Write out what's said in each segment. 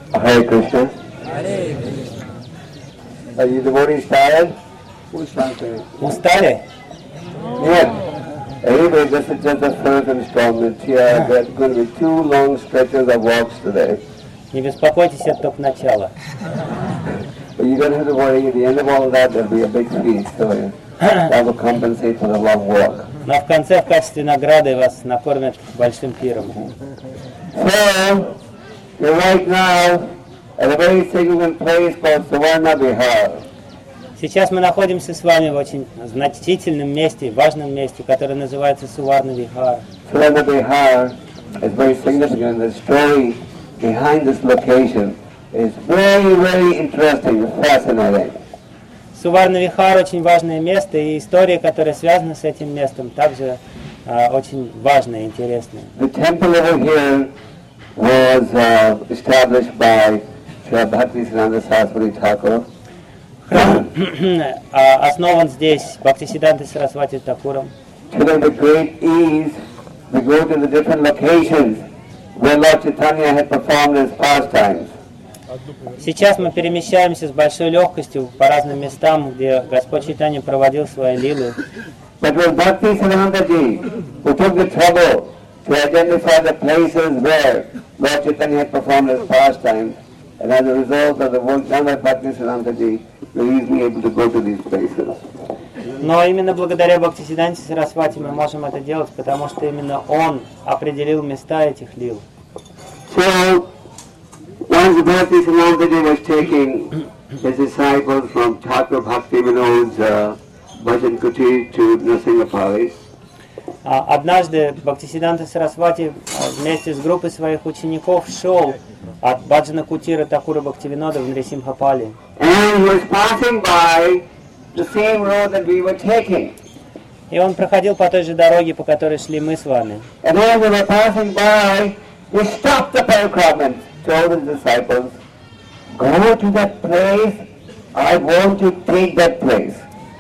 Hare Krishna. Are you devotees tired? Who's answering? Устали? Yeah. Anyway, this is just the first installment here. There's going to be 2 long stretches of walks today. Не беспокойтесь, это только начало. But you're going to have to worry, at the end of all that, there'll be a big feast, so that will compensate for the long walk. Но в конце, в качестве награды, вас накормят большим пиром. So, you're right now at a very significant place called Suvarna Vihar. Сейчас мы находимся с вами в очень значительном месте, важном месте, которое называется Суварна Вихар. Suvarna Vihar is very significant. The story behind this location is very, very interesting and fascinating. Суварна Вихар очень важное место, и история, которая связана с этим местом, также очень важная и интересная. The temple over here was established by Sri Bhaktisiddhanta Saraswati Thakur. Храм основан здесь Бхактисиддхантой Сарасвати Такуром. Today with great ease, we go to the different locations where Lord Chaitanya had performed his pastimes. Сейчас мы перемещаемся с большой легкостью по разным местам, где Господь Чайтанья проводил свои лилы. But it was Bhaktisiddhanta Ji who took the trouble to identify the places where Lord Chaitanya had performed his pastimes, and as a result of the work done by Bhaktisiddhanta Ji, we are easily able to go to these places. Но именно благодаря Бхактисиддханте Сарасвати мы можем это делать, потому что именно он определил места этих лил. So, once Bhaktisiddhanta Ji was taking his disciples from Thakur Bhaktivinoda's Bhajan Kutir to Nrsimhapali, Однажды Бхактисиддханта Сарасвати вместе с группой своих учеников шел от Баджана Кутира Такура Бхактивинода в Нрисимхапали. and he was passing by the same road that we were taking. И он проходил по той же дороге, по которой шли мы с вами. And as we were passing by, he stopped the pilgrim and told his disciples, "Go to that place, I want to take that place."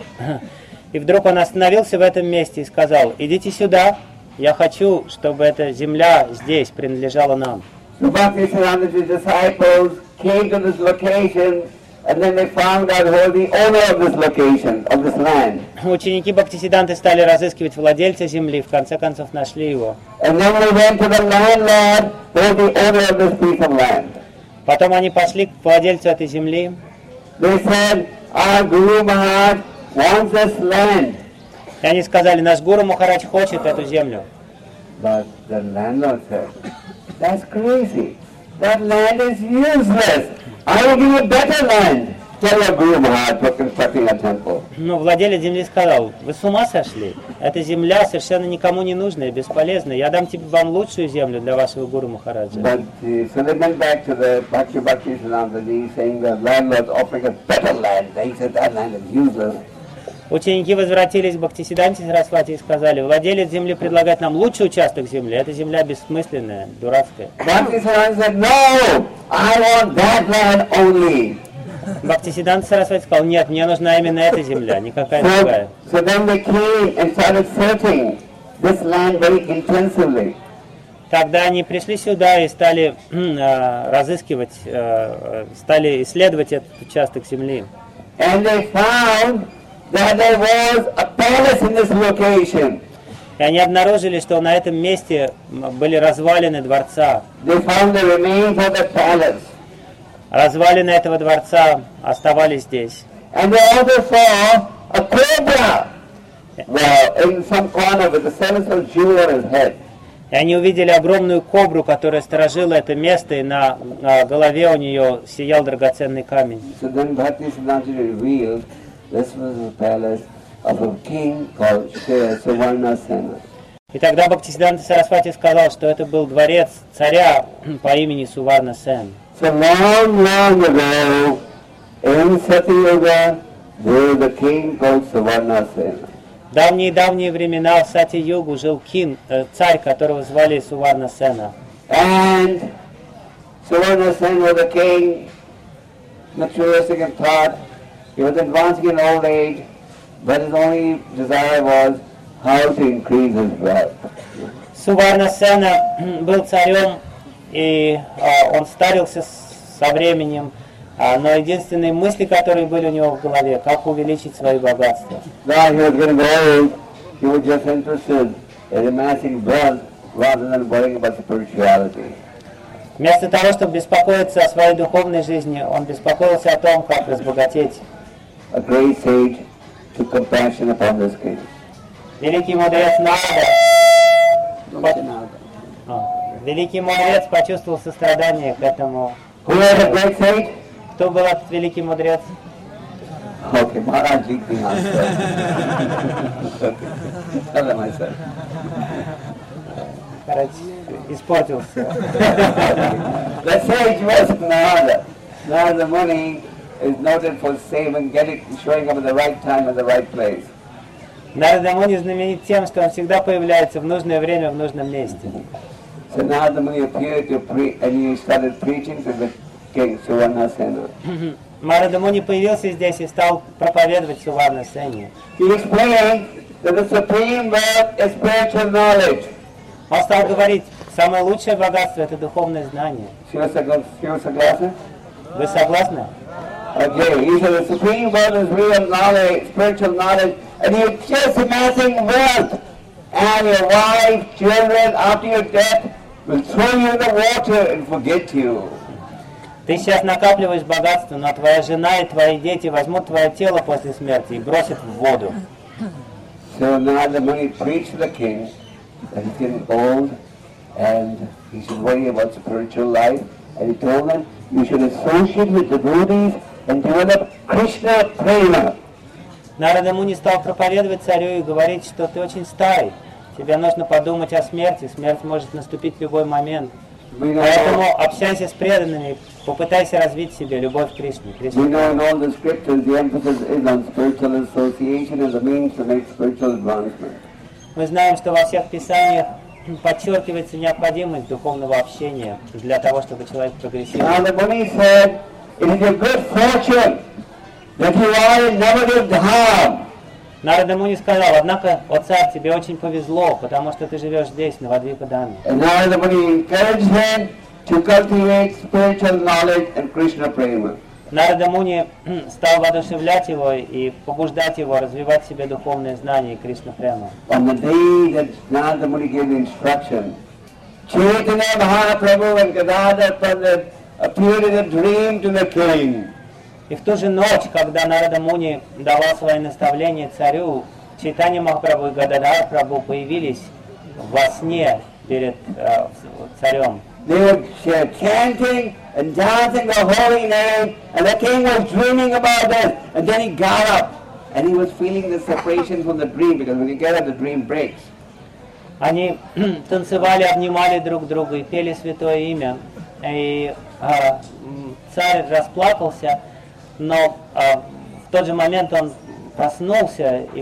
И вдруг он остановился в этом месте и сказал: идите сюда, я хочу, чтобы эта земля здесь принадлежала нам. So Bhaktisiddhanta's disciples came to this location, and then they found out who was the owner of this location, of this land. Ученики Бхактисиддханты стали разыскивать владельца земли, в конце концов нашли его. And then they went to the landlord, who was the owner of this piece of land. Потом они пошли к владельцу этой земли. They said, "Our Guru Maharaj wants this land." И они сказали: наш Гуру Махарадж хочет эту землю. But the landlord said, "That's crazy. That land is useless. I will give you better land. Tell your Guru Maharaj for constructing a temple." Но владелец земли сказал: вы с ума сошли? Эта земля совершенно никому не нужная, бесполезная. Я дам вам лучшую землю для вашего Гуру Махараджа. But so they went back to the Bhaktisiddhanta Ji saying the landlord's offering us better land. They said that land is useless. Ученики возвратились к Бхактисиддханте Сарасвати и сказали: владелец земли предлагает нам лучший участок земли. Эта земля бессмысленная, дурацкая. Bhaktisiddhanta said, "No, I want that land only." Бхактисиддханта Сарасвати сказал: нет, мне нужна именно эта земля, никакая другая. So then they came and started searching this land very intensively. Тогда они пришли сюда и стали разыскивать, стали исследовать этот участок земли. And they found that there was a palace in this location. И они обнаружили, что на этом месте были развалины дворца. They found the remains of the palace. Развалины этого дворца оставались здесь. And they also saw a cobra in some corner with a celestial jewel on his head. И они увидели огромную кобру, которая сторожила это место, и на голове у нее сиял драгоценный камень. So then Bhaktisiddhanta revealed this was the palace of a king called Suvarna Sena. И тогда Бхактисиддханта Сарасвати сказал, что это был дворец царя по имени Суварна Сен. So long, long ago, in Satyuga, there was a king called Suvarna Sena. В давние времена в Сати-югу жил царь, которого звали Суварна Сена. And Suvarna Sena was a king, materialistic in thought. He was advancing in old age, but his only desire was how to increase his wealth. Суварна Сена был царем, и он старился со временем, но единственные мысли, которые были у него в голове, как увеличить свои богатства. Now he was getting old, he was just interested in amassing wealth rather than worrying about spirituality. Вместо того, чтобы беспокоиться о своей духовной жизни, он беспокоился о том, как разбогатеть. A great sage took compassion upon this king. Великий мудрец Великий мудрец почувствовал сострадание к этому. Who was a great sage? Кто был этот великий мудрец? Okay, Maharaj Ji can answer. Tell them I said. Короче, испортился. The sage was Narada. Narada Muni is noted for saving, showing up at the right time at the right place. Нарада Муни знаменит тем, что он всегда появляется в нужное время, в нужном месте. So Narada Muni appeared to preach, and he started preaching to the king Suvarnasena. Нарада Муни появился здесь и стал проповедовать Суварнасене. He explained that the supreme wealth is spiritual knowledge. Он стал говорить, самое лучшее богатство — это духовное знание. Вы согласны? Okay, he said the supreme wealth is real knowledge, spiritual knowledge, and you're just amassing wealth, and your wife, children, after your death, will throw you in the water and forget you. Ты сейчас накапливаешь богатство, но твоя жена и твои дети возьмут твое тело после смерти и бросят в воду. So Narada Muni preached to the king that he's getting old and he should worry about spiritual life, and he told them you should associate with devotees and develop Krishna prema. Нарада Муни стал проповедовать царю и говорить, что ты очень старый, тебе нужно подумать о смерти, смерть может наступить в любой момент. Поэтому общайся с преданными, попытайся развить в себе любовь к Кришне. We know in all the scriptures the emphasis is on spiritual association as a means to make spiritual advancement. Мы знаем, что во всех писаниях подчеркивается необходимость духовного общения для того, чтобы человек прогрессировал. Now the Muni said, it is a good fortune that you are in Navadip Dham. Нарада Муни сказал, однако, о царь, тебе очень повезло, потому что ты живешь здесь, на Вадвипадаме. And Narada Muni encouraged him to cultivate spiritual knowledge and Krishna prema. Нарада Муни стал воодушевлять его и побуждать его развивать в себе духовные знания и Кришна према. On the day that Narada Muni gave the instruction, Chaitanya Mahaprabhu and Gadadhar Pandit appeared in a dream to the king. И в ту же ночь, когда Нарада Муни давал свои наставления царю, Чайтанья Махапрабху и Гададхар Прабху появились во сне перед царем. They were chanting and dancing the holy name, and the king was dreaming about this. And then he got up, and he was feeling the separation from the dream, because when you get up, the dream breaks. Они танцевали, обнимали друг друга и пели святое имя. И царь расплакался, но в тот же момент он проснулся, и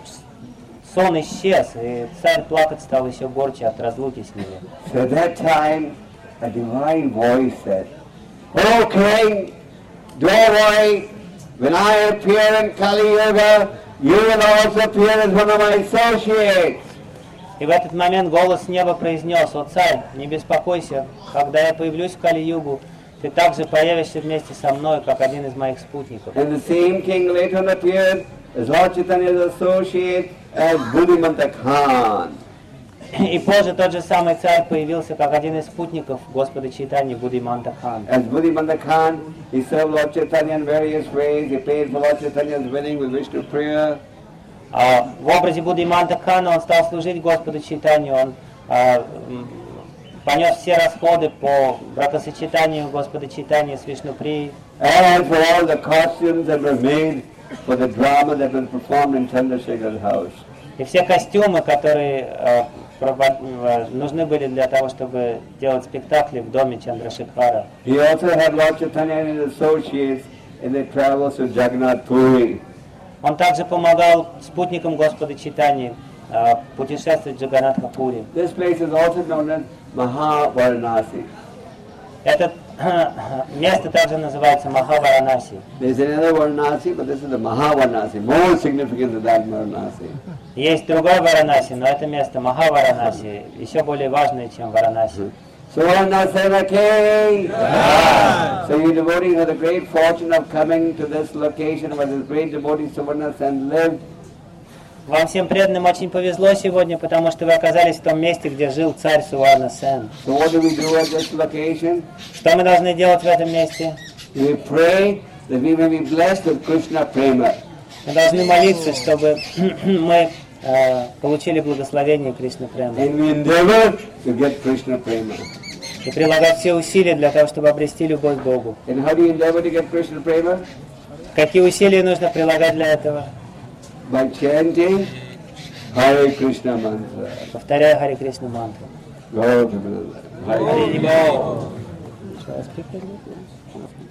сон исчез, и царь плакать стал еще горче от разлуки с ними. So at that time, a divine voice said, "Oh king, don't worry, when I appear in Kali Yuga, you will also appear as one of my associates." И в этот момент голос неба произнес: «О царь, не беспокойся, когда я появлюсь в Кали-югу, ты также появишься вместе со мной, как один из моих спутников». And the same king later on appeared as Lord Chaitanya's associate as Buddhimanta Khan. И позже тот же самый царь появился как один из спутников Господа Чайтаньи, Буддиманта Хан. As Buddhimanta Khan, he served Lord Chaitanya in various ways. He paid for Lord Chaitanya's wedding with Vishnu Priya. В образе Буддиманта Хана он стал служить Господу Чайтанью, он понес все расходы по бракосочетанию Господа Чайтаньи с Вишнуприей. And for all the costumes that were made for the drama that was performed in Chandrasekhar's house. И все костюмы, которые нужны были для того, чтобы делать спектакли в доме Чандрашекхара. He also had Lord Chaitanya and his associates in their travels to Jagannath Puri. Он также помогал спутникам Господа Чайтаньи путешествовать в Джаганнатха-пури. This place is also known as Mahavaranasi. Это место также называется Махаваранаси. There's another Varanasi, but this is the Mahavaranasi, more significant than that Varanasi. Есть другой Варанаси, но это место Махаваранаси еще более важное, чем Варанаси. Suvarna Sena King! So you devotees have the great fortune of coming to this location where this great devotee Suvarna Sen lived. Вам всем преданным очень повезло сегодня, потому что вы оказались в том месте, где жил царь Суварна Сен. So what do we do at this location? Что мы должны делать в этом месте? We pray that we may be blessed with Krishna Prema. Мы должны молиться, чтобы мы получили благословение Кришна Према. And we endeavor to get Krishna Prema. И прилагать все усилия для того, чтобы обрести любовь к Богу. And how do you endeavor to get Krishna Prema? Какие усилия нужно прилагать для этого? By chanting Hare Krishna mantra. Повторяя Харе Кришна мантру. Go to the Hare Krishna. Shall I speak like that?